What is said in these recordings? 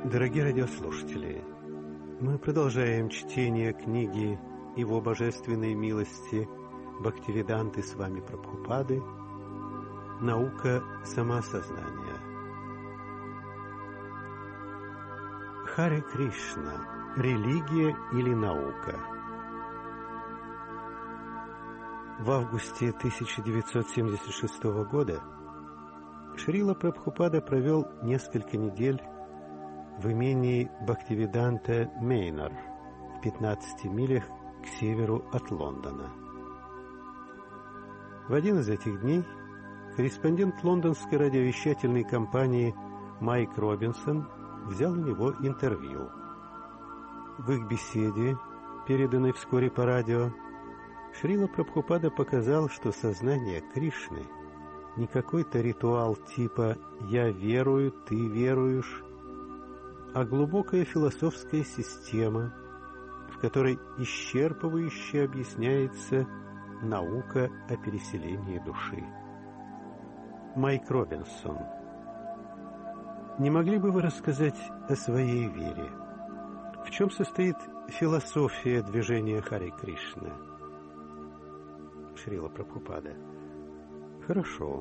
Дорогие радиослушатели, мы продолжаем чтение книги Его Божественной милости Бхактивиданты Свами Прабхупады «Наука самоосознания». Харе Кришна. Религия или наука? В августе 1976 года Шрила Прабхупада провел несколько недель в имении Бхактивиданта Мейнор в 15 милях к северу от Лондона. В один из этих дней корреспондент лондонской радиовещательной компании Майк Робинсон взял у него интервью. В их беседе, переданной вскоре по радио, Шрила Прабхупада показал, что сознание Кришны не какой-то ритуал типа «я верую, ты веруешь», а глубокая философская система, в которой исчерпывающе объясняется наука о переселении души. Майк Робинсон, не могли бы вы рассказать о своей вере? В чем состоит философия движения Харе Кришна? Шрила Прабхупада. Хорошо.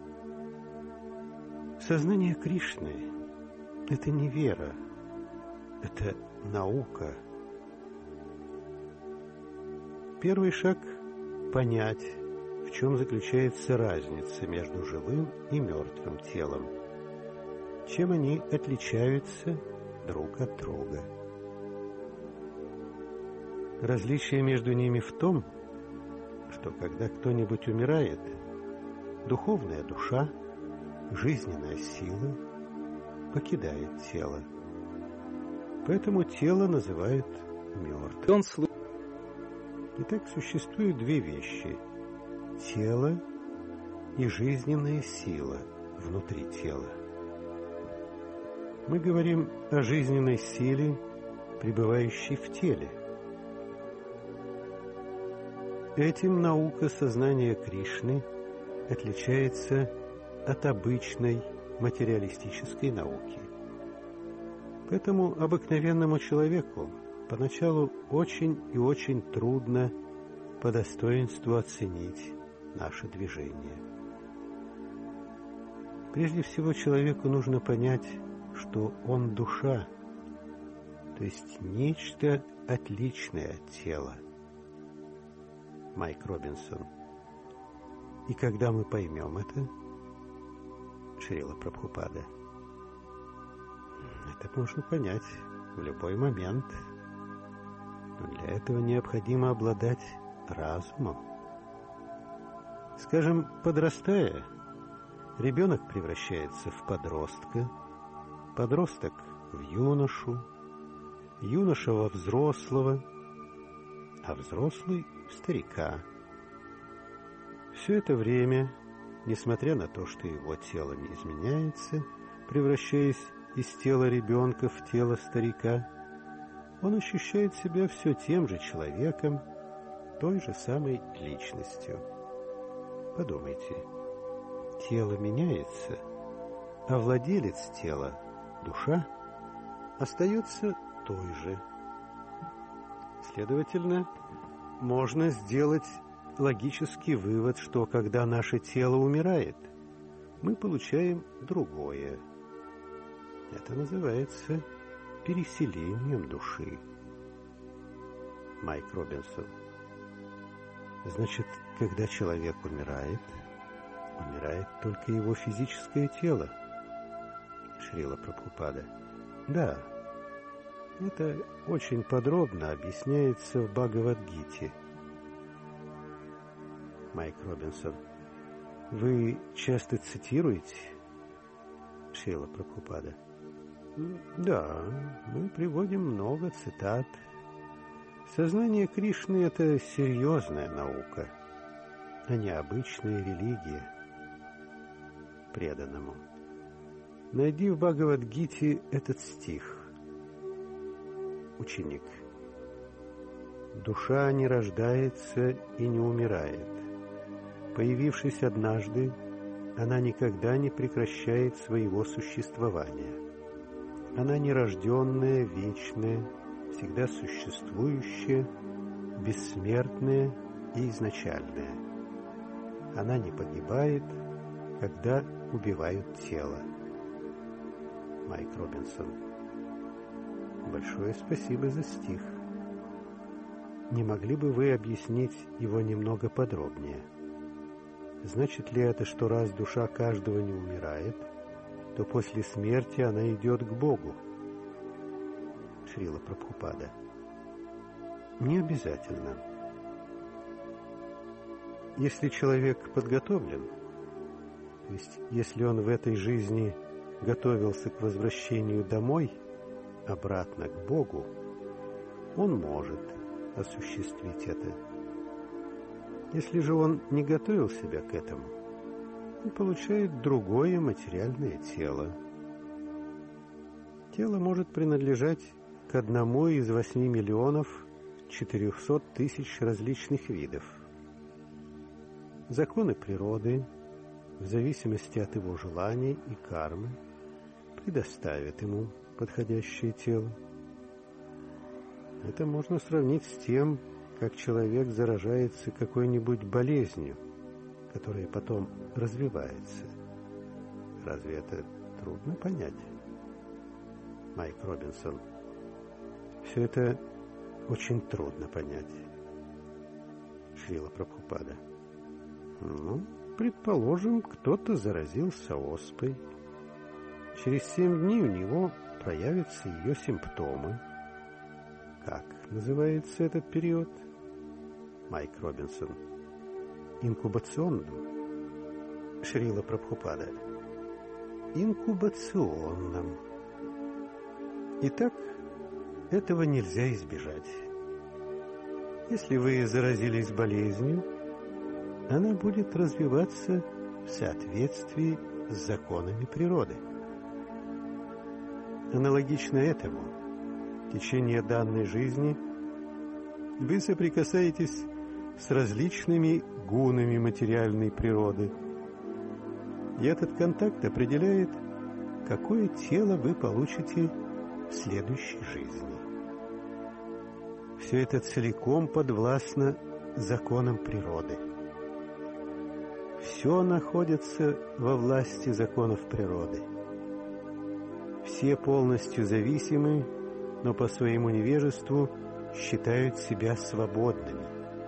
Сознание Кришны — это не вера, это наука. Первый шаг — понять, в чем заключается разница между живым и мертвым телом, чем они отличаются друг от друга. Различие между ними в том, что когда кто-нибудь умирает, духовная душа, жизненная сила покидает тело. Поэтому тело называют мертвым. Итак, существуют две вещи – тело и жизненная сила внутри тела. Мы говорим о жизненной силе, пребывающей в теле. Этим наука сознания Кришны отличается от обычной материалистической науки. Поэтому обыкновенному человеку поначалу очень и очень трудно по достоинству оценить наше движение. Прежде всего, человеку нужно понять, что он душа, то есть нечто отличное от тела. Майк Робинсон. И когда мы поймем это, Шрила Прабхупада, это можно понять в любой момент, но для этого необходимо обладать разумом. Скажем, подрастая, ребенок превращается в подростка, подросток в юношу, юноша во взрослого, а взрослый в старика. Все это время, несмотря на то, что его тело не изменяется, превращаясь из тела ребенка в тело старика, он ощущает себя все тем же человеком, той же самой личностью. Подумайте, тело меняется, а владелец тела, душа, остается той же. Следовательно, можно сделать логический вывод, что когда наше тело умирает, мы получаем другое. Это называется переселением души. Майк Робинсон. Значит, когда человек умирает, умирает только его физическое тело. Шрила Прабхупада. Да, это очень подробно объясняется в Бхагавад-гите. Майк Робинсон. Вы часто цитируете? Шрила Прабхупада. Да, мы приводим много цитат. Сознание Кришны — это серьезная наука, а не обычная религия. Преданному. Найди в Бхагавад-гите этот стих. Ученик. Душа не рождается и не умирает. Появившись однажды, она никогда не прекращает своего существования. Она нерожденная, вечная, всегда существующая, бессмертная и изначальная. Она не погибает, когда убивают тело. Майк Робинсон. Большое спасибо за стих. Не могли бы вы объяснить его немного подробнее? Значит ли это, что раз душа каждого не умирает, то после смерти она идет к Богу? Шрила Прабхупада. Не обязательно. Если человек подготовлен, то есть если он в этой жизни готовился к возвращению домой, обратно к Богу, он может осуществить это. Если же он не готовил себя к этому, он получает другое материальное тело. Тело может принадлежать к 1 из 8 миллионов 400 тысяч различных видов. Законы природы, в зависимости от его желаний и кармы, предоставят ему подходящее тело. Это можно сравнить с тем, как человек заражается какой-нибудь болезнью, которая потом развивается. Разве это трудно понять? Майк Робинсон. Все это очень трудно понять. Шрила Прабхупада. Предположим, кто-то заразился оспой. Через 7 дней у него проявятся ее симптомы. Как называется этот период? Майк Робинсон. Инкубационным. Шрила Прабхупада. Инкубационным. Итак, этого нельзя избежать. Если вы заразились болезнью, она будет развиваться в соответствии с законами природы. Аналогично этому, в течение данной жизни вы соприкасаетесь с различными гунами материальной природы. И этот контакт определяет, какое тело вы получите в следующей жизни. Все это целиком подвластно законам природы. Все находится во власти законов природы. Все полностью зависимы, но по своему невежеству считают себя свободными.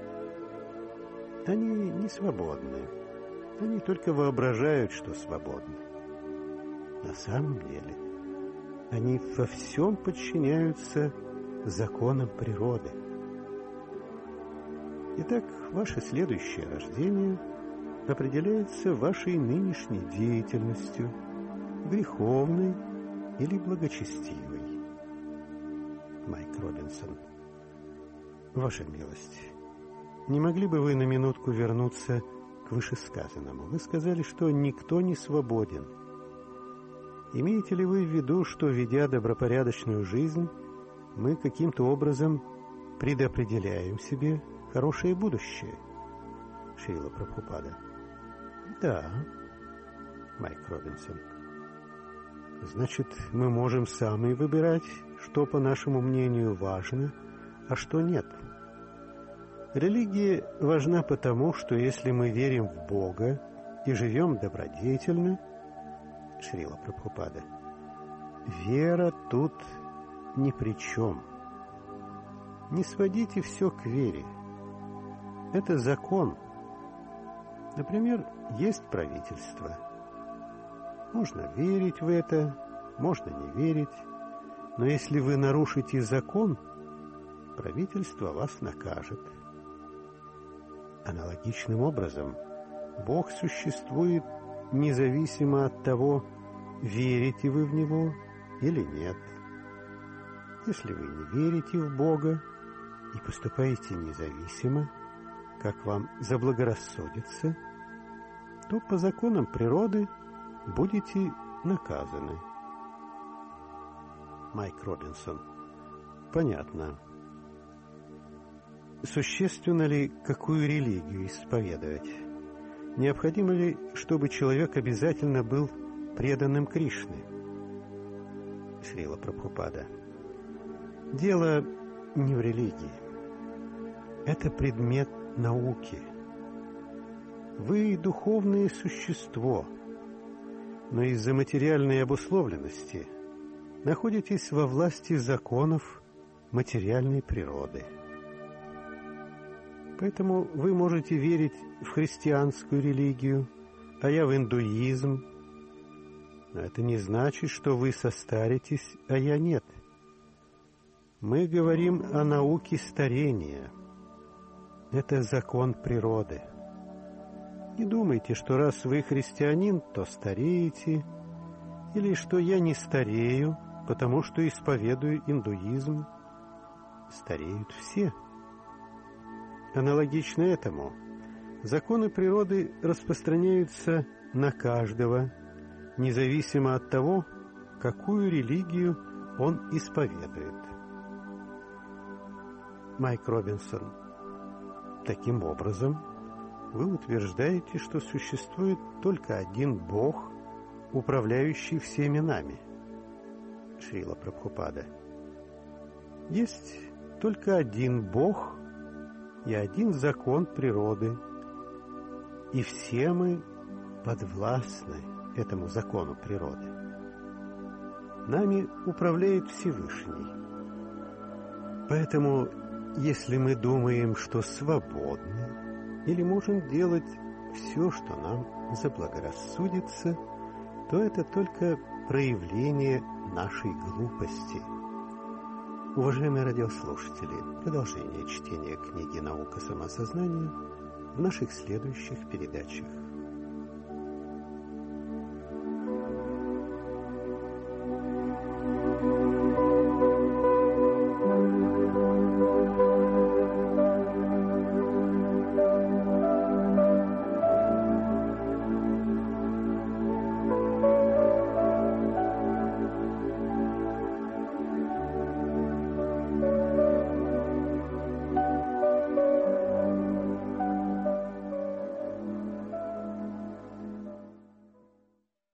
Они не свободны. Они только воображают, что свободны. На самом деле, они во всем подчиняются законам природы. Итак, ваше следующее рождение определяется вашей нынешней деятельностью, греховной или благочестивой. Майк Робинсон. Ваша милость, не могли бы вы на минутку вернуться к вышесказанному? Вы сказали, что никто не свободен. Имеете ли вы в виду, что, ведя добропорядочную жизнь, мы каким-то образом предопределяем себе хорошее будущее? Шрила Прабхупада. Да. Майк Робинсон. Значит, мы можем сами выбирать, что, по нашему мнению, важно, а что нет. Религия важна потому, что если мы верим в Бога и живем добродетельно, Шрила Прабхупада, вера тут ни при чем. Не сводите все к вере. Это закон. Например, есть правительство. Можно верить в это, можно не верить, но если вы нарушите закон, правительство вас накажет. Аналогичным образом, Бог существует независимо от того, верите вы в Него или нет. Если вы не верите в Бога и поступаете независимо, как вам заблагорассудится, то по законам природы будете наказаны. Майк Робинсон. Понятно. Существенно ли, какую религию исповедовать? Необходимо ли, чтобы человек обязательно был преданным Кришне? Шрила Прабхупада. Дело не в религии. Это предмет науки. Вы духовное существо, но из-за материальной обусловленности находитесь во власти законов материальной природы. Поэтому вы можете верить в христианскую религию, а я в индуизм. Но это не значит, что вы состаритесь, а я нет. Мы говорим о науке старения. Это закон природы. Не думайте, что раз вы христианин, то стареете, или что я не старею, потому что исповедую индуизм. Стареют все. Аналогично этому, законы природы распространяются на каждого, независимо от того, какую религию он исповедует. Майк Робинсон. Таким образом, вы утверждаете, что существует только один Бог, управляющий всеми нами. Шрила Прабхупада. Есть только один Бог и один закон природы, и все мы подвластны этому закону природы. Нами управляет Всевышний. Поэтому, если мы думаем, что свободны или можем делать все, что нам заблагорассудится, то это только проявление нашей глупости. Уважаемые радиослушатели, продолжение чтения книги «Наука самосознания» в наших следующих передачах.